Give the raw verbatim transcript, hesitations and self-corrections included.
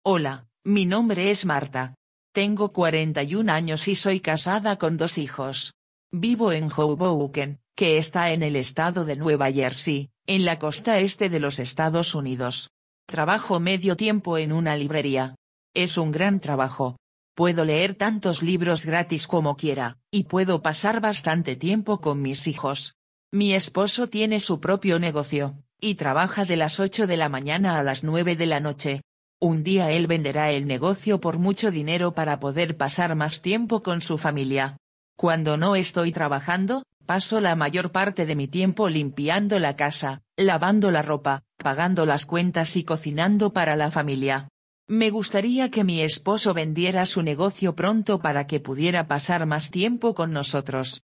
Hola, mi nombre es Marta. Tengo cuarenta y un años y soy casada con dos hijos. Vivo en Hoboken, que está en el estado de Nueva Jersey, en la costa este de los Estados Unidos. Trabajo medio tiempo en una librería. Es un gran trabajo. Puedo leer tantos libros gratis como quiera, y puedo pasar bastante tiempo con mis hijos. Mi esposo tiene su propio negocio, y trabaja de las ocho de la mañana a las nueve de la noche. Un día él venderá el negocio por mucho dinero para poder pasar más tiempo con su familia. Cuando no estoy trabajando, paso la mayor parte de mi tiempo limpiando la casa, lavando la ropa, pagando las cuentas y cocinando para la familia. Me gustaría que mi esposo vendiera su negocio pronto para que pudiera pasar más tiempo con nosotros.